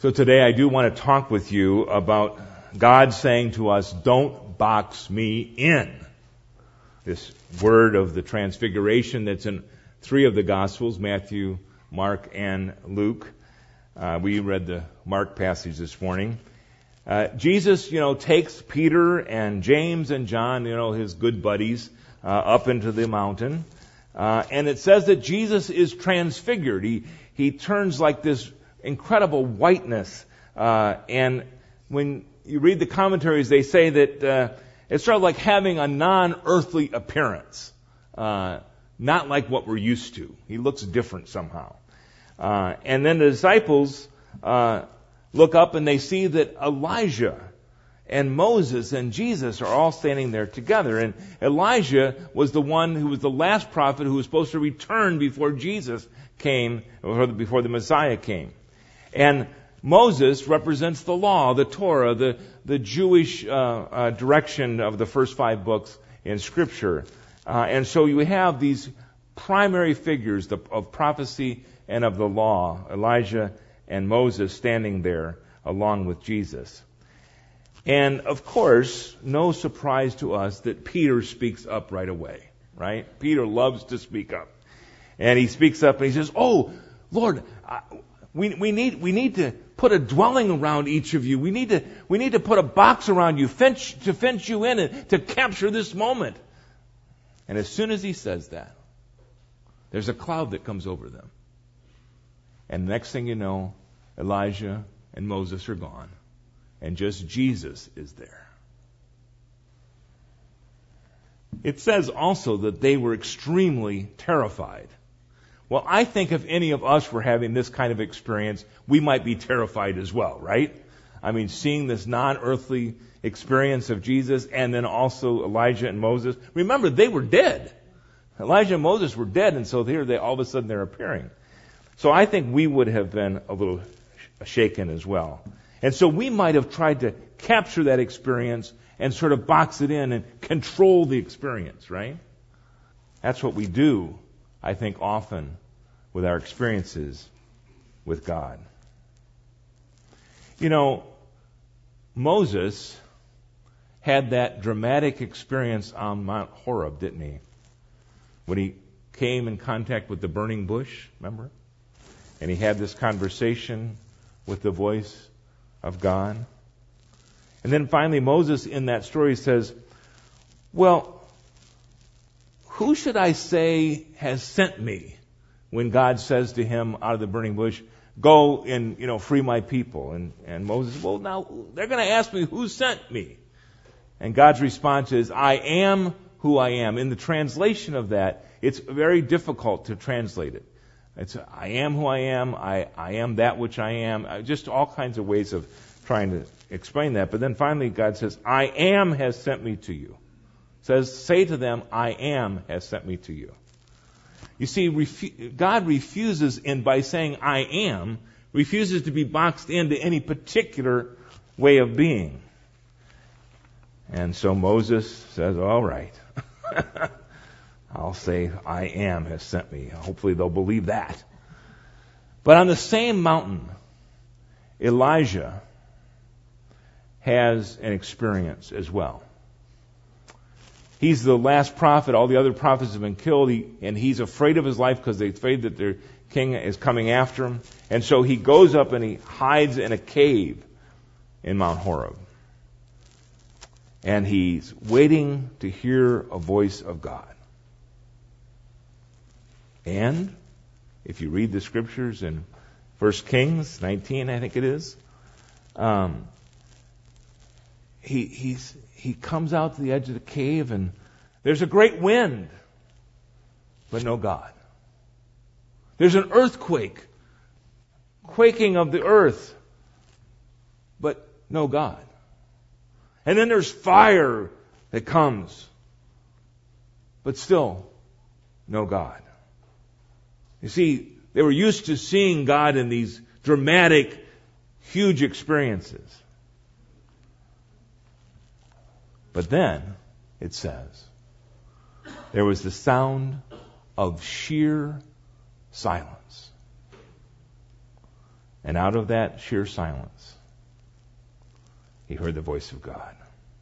So today I do want to talk with you about God saying to us, don't box me in. This word of the transfiguration that's in 3 of the Gospels, Matthew, Mark, and Luke. We read the Mark passage this morning. Jesus, takes Peter and James and John, his good buddies, up into the mountain. And it says that Jesus is transfigured. He turns like this incredible whiteness. And when you read the commentaries, they say that it's sort of like having a non-earthly appearance. Not like what we're used to. He looks different somehow. And then the disciples look up and they see that Elijah and Moses and Jesus are all standing there together. And Elijah was the one who was the last prophet who was supposed to return before Jesus came, or before the Messiah came. And Moses represents the law, the Torah, the Jewish direction of the first 5 books in Scripture. And so you have these primary figures of prophecy and of the law, Elijah and Moses standing there along with Jesus. And of course, no surprise to us that Peter speaks up right away, right? Peter loves to speak up. And he speaks up and he says, "Oh, Lord, we need to put a dwelling around each of you. We need to put a box around you, to fence you in and to capture this moment." And as soon as he says that, there's a cloud that comes over them. And next thing you know, Elijah and Moses are gone. And just Jesus is there. It says also that they were extremely terrified. Well, I think if any of us were having this kind of experience, we might be terrified as well, right? I mean, seeing this non-earthly experience of Jesus and then also Elijah and Moses. Remember, they were dead. Elijah and Moses were dead, and so here all of a sudden they're appearing. So I think we would have been a little shaken as well. And so we might have tried to capture that experience and sort of box it in and control the experience, right? That's what we do, I think, often with our experiences with God. Moses had that dramatic experience on Mount Horeb, didn't he? When he came in contact with the burning bush, remember? And he had this conversation with the voice of God. And then finally Moses in that story says, "Well, who should I say has sent me?" When God says to him out of the burning bush, "Go and, free my people." And Moses, "Well, now they're going to ask me who sent me." And God's response is, "I am who I am." In the translation of that, it's very difficult to translate it. It's, I am who I am, I am that which I am, just all kinds of ways of trying to explain that. But then finally God says, "I am has sent me to you." It says, "Say to them, I am has sent me to you." You see, God refuses, by saying "I am," refuses to be boxed into any particular way of being. And so Moses says, "All right." I'll say, "I am has sent me." Hopefully they'll believe that. But on the same mountain, Elijah has an experience as well. He's the last prophet. All the other prophets have been killed. And he's afraid of his life because they're afraid that their king is coming after him. And so he goes up and he hides in a cave in Mount Horeb. And he's waiting to hear a voice of God. And if you read the scriptures in 1 Kings 19, I think it is, he comes out to the edge of the cave and there's a great wind, but no God. There's an earthquake, quaking of the earth, but no God. And then there's fire that comes, but still no God. You see, they were used to seeing God in these dramatic, huge experiences. But then, it says, there was the sound of sheer silence. And out of that sheer silence, he heard the voice of God.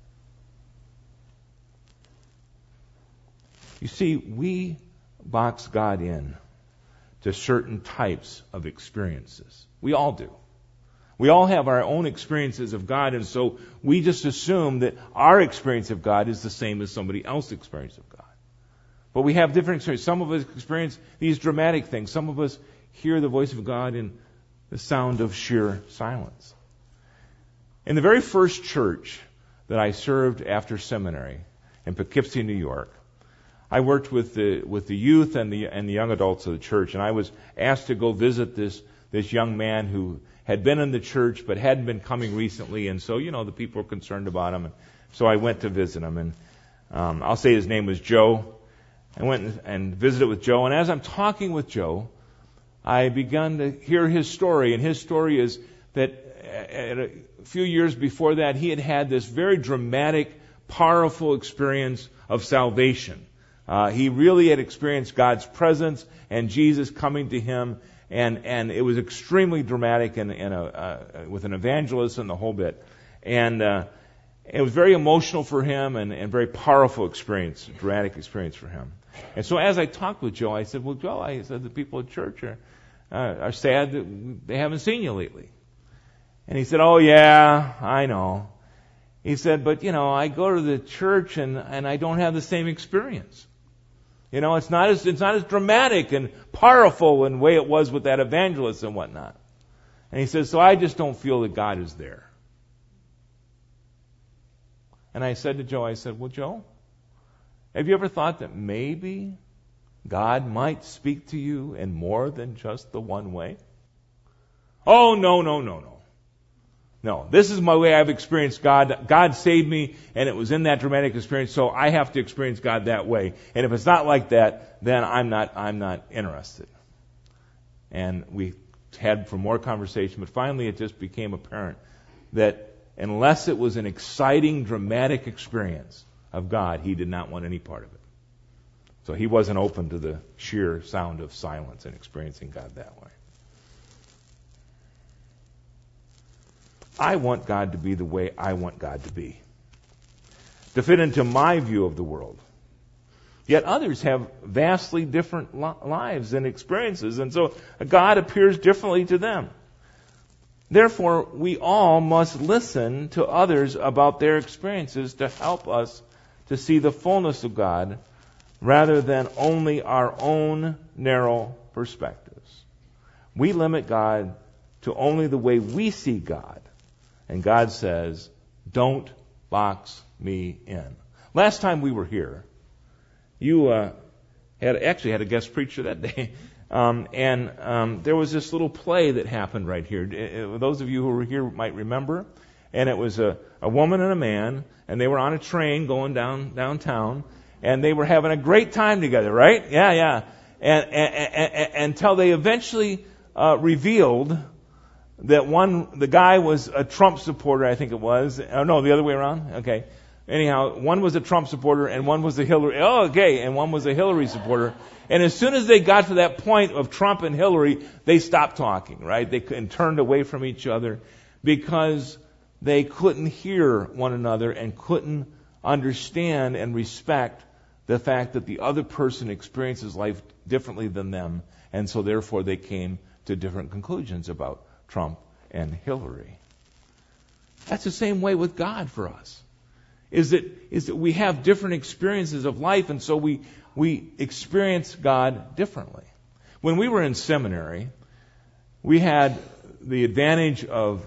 You see, we box God in to certain types of experiences. We all do. We all have our own experiences of God, and so we just assume that our experience of God is the same as somebody else's experience of God. But we have different experiences. Some of us experience these dramatic things. Some of us hear the voice of God in the sound of sheer silence. In the very first church that I served after seminary in Poughkeepsie, New York, I worked with the youth and the young adults of the church, and I was asked to go visit this young man who had been in the church but hadn't been coming recently, and so the people were concerned about him, and so I went to visit him, and I'll say his name was Joe. I went and visited with Joe, and as I'm talking with Joe, I began to hear his story, and his story is that a few years before that, he had had this very dramatic, powerful experience of salvation. He really had experienced God's presence and Jesus coming to him, and it was extremely dramatic and with an evangelist and the whole bit. And it was very emotional for him and very powerful experience, dramatic experience for him. And so as I talked with Joe, I said, well, Joe, I said, the people at church are sad that they haven't seen you lately. And he said, oh, yeah, I know. He said, but, I go to the church and I don't have the same experience. It's not as dramatic and powerful in the way it was with that evangelist and whatnot. And he says, so I just don't feel that God is there. And I said to Joe, well, Joe, have you ever thought that maybe God might speak to you in more than just the one way? Oh, no. No, this is my way I've experienced God. God saved me, and it was in that dramatic experience, so I have to experience God that way. And if it's not like that, then I'm not interested. And we had more conversation, but finally it just became apparent that unless it was an exciting, dramatic experience of God, he did not want any part of it. So he wasn't open to the sheer sound of silence and experiencing God that way. I want God to be the way I want God to be, to fit into my view of the world. Yet others have vastly different lives and experiences, and so God appears differently to them. Therefore, we all must listen to others about their experiences to help us to see the fullness of God rather than only our own narrow perspectives. We limit God to only the way we see God. And God says, don't box me in. Last time we were here, you had a guest preacher that day. And there was this little play that happened right here. Those of you who were here might remember. And it was a woman and a man, and they were on a train going downtown, and they were having a great time together, right? Yeah. And until they eventually revealed that the guy was a Trump supporter, I think it was. Oh, no, the other way around? Okay. Anyhow, one was a Trump supporter and one was a Hillary. Oh, okay. And one was a Hillary supporter. And as soon as they got to that point of Trump and Hillary, they stopped talking, right? They turned away from each other because they couldn't hear one another and couldn't understand and respect the fact that the other person experiences life differently than them. And so therefore they came to different conclusions about Trump and Hillary. That's the same way with God for us. Is that we have different experiences of life, and so we experience God differently. When we were in seminary, we had the advantage of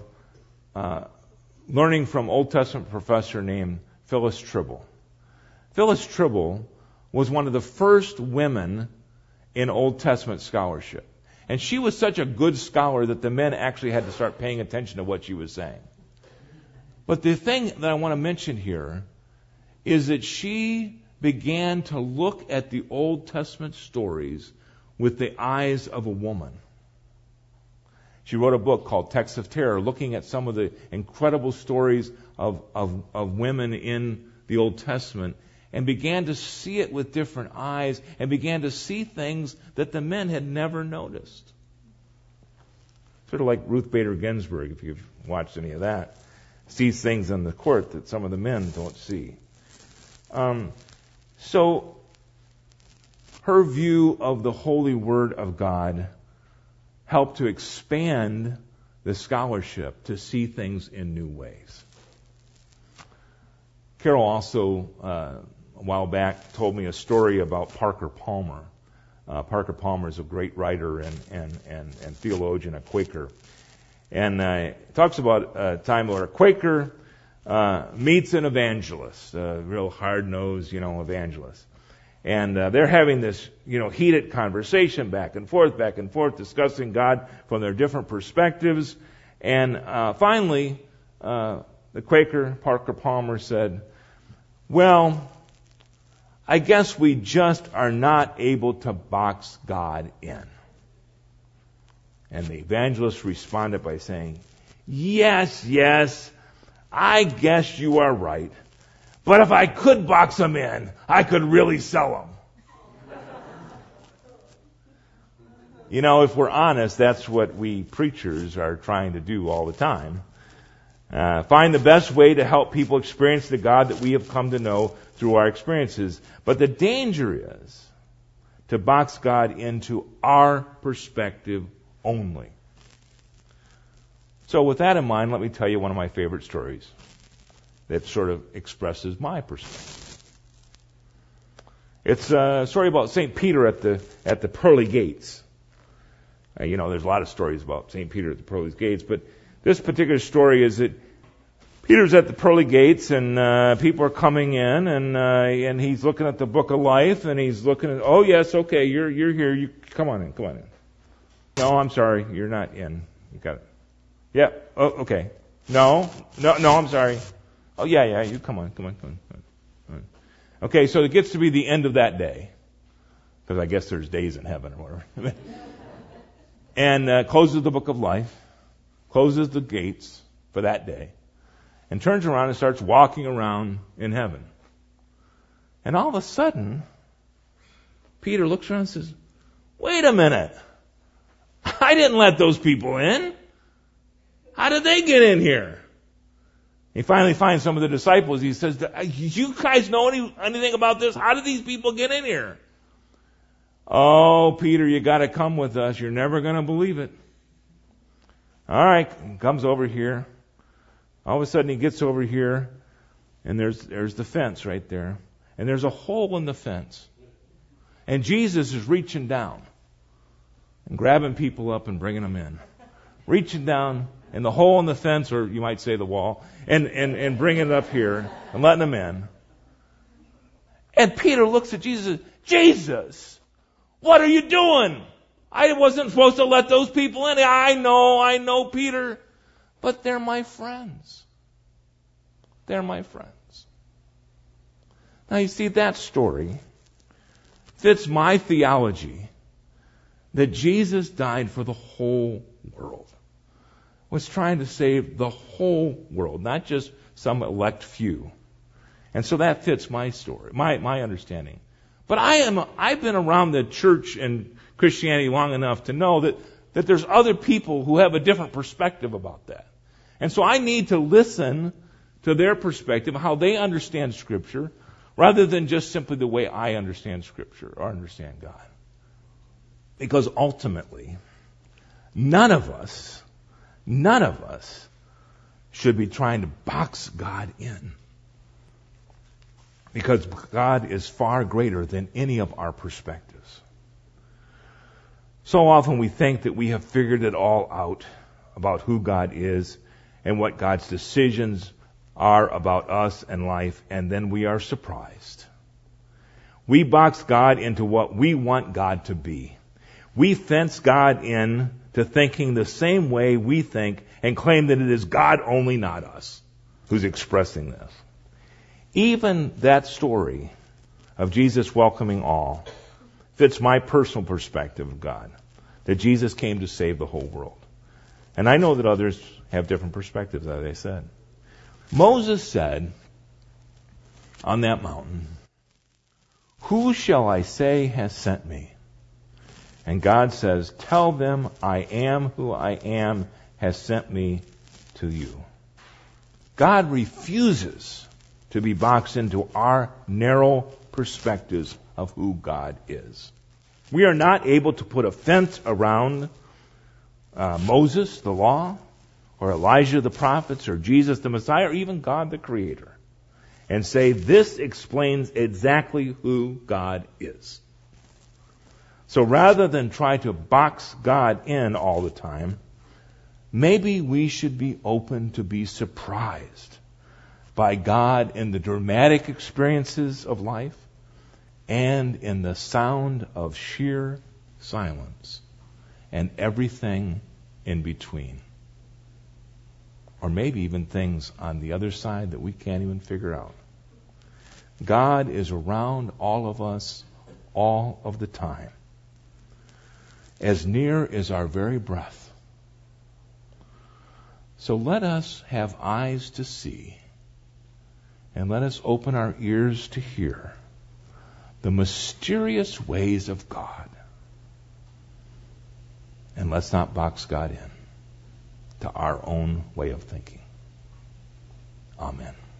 learning from Old Testament professor named Phyllis Tribble. Phyllis Tribble was one of the first women in Old Testament scholarship. And she was such a good scholar that the men actually had to start paying attention to what she was saying. But the thing that I want to mention here is that she began to look at the Old Testament stories with the eyes of a woman. She wrote a book called Texts of Terror, looking at some of the incredible stories of women in the Old Testament, and began to see it with different eyes and began to see things that the men had never noticed. Sort of like Ruth Bader Ginsburg, if you've watched any of that. Sees things in the court that some of the men don't see. So, her view of the holy Word of God helped to expand the scholarship to see things in new ways. Carol also, a while back, told me a story about Parker Palmer. Parker Palmer is a great writer and theologian, a Quaker. And talks about a time where a Quaker meets an evangelist, a real hard-nosed, evangelist. And they're having this, heated conversation back and forth, discussing God from their different perspectives. And finally, the Quaker, Parker Palmer, said, "Well, I guess we just are not able to box God in." And the evangelist responded by saying, Yes, I guess you are right. But if I could box him in, I could really sell him." If we're honest, that's what we preachers are trying to do all the time. Find the best way to help people experience the God that we have come to know through our experiences. But the danger is to box God into our perspective only. So with that in mind, let me tell you one of my favorite stories that sort of expresses my perspective. It's a story about St. Peter at the pearly gates. There's a lot of stories about St. Peter at the pearly gates, but this particular story is that Peter's at the pearly gates, and people are coming in, and he's looking at the book of life, and he's looking at, oh yes, okay, you're here, you come on in. No, I'm sorry, you're not in. You got it. Yeah. Oh, okay. No, I'm sorry. Oh yeah, you come on. Okay, so it gets to be the end of that day, because I guess there's days in heaven or whatever. And closes the book of life, closes the gates for that day, and turns around and starts walking around in heaven. And all of a sudden, Peter looks around and says, "Wait a minute. I didn't let those people in. How did they get in here?" He finally finds some of the disciples. He says, "You guys know anything about this? How did these people get in here?" "Oh, Peter, you got to come with us. You're never going to believe it." All right, he comes over here. All of a sudden, he gets over here, and there's the fence right there, and there's a hole in the fence, and Jesus is reaching down and grabbing people up and bringing them in, reaching down in the hole in the fence, or you might say the wall, and bringing it up here and letting them in. And Peter looks at Jesus and says, "Jesus, what are you doing? I wasn't supposed to let those people in." I know, Peter, but they're my friends. They're my friends. Now you see, that story fits my theology that Jesus died for the whole world. Was trying to save the whole world, not just some elect few. And so that fits my story, my understanding. But I've been around the church and Christianity long enough to know that there's other people who have a different perspective about that. And so I need to listen to their perspective, how they understand Scripture, rather than just simply the way I understand Scripture or understand God. Because ultimately, none of us should be trying to box God in. Because God is far greater than any of our perspectives. So often we think that we have figured it all out about who God is and what God's decisions are about us and life, and then we are surprised. We box God into what we want God to be. We fence God in to thinking the same way we think and claim that it is God only, not us, who's expressing this. Even that story of Jesus welcoming all fits my personal perspective of God, that Jesus came to save the whole world. And I know that others have different perspectives, as I said. Moses said on that mountain, "Who shall I say has sent me?" And God says, tell them I am who I am has sent me to you. God refuses to be boxed into our narrow perspectives of who God is. We are not able to put a fence around Moses, the law, or Elijah, the prophets, or Jesus, the Messiah, or even God, the Creator, and say this explains exactly who God is. So rather than try to box God in all the time, maybe we should be open to be surprised by God in the dramatic experiences of life and in the sound of sheer silence and everything in between. Or maybe even things on the other side that we can't even figure out. God is around all of us all of the time, as near as our very breath. So let us have eyes to see, and let us open our ears to hear the mysterious ways of God. And let's not box God in to our own way of thinking. Amen.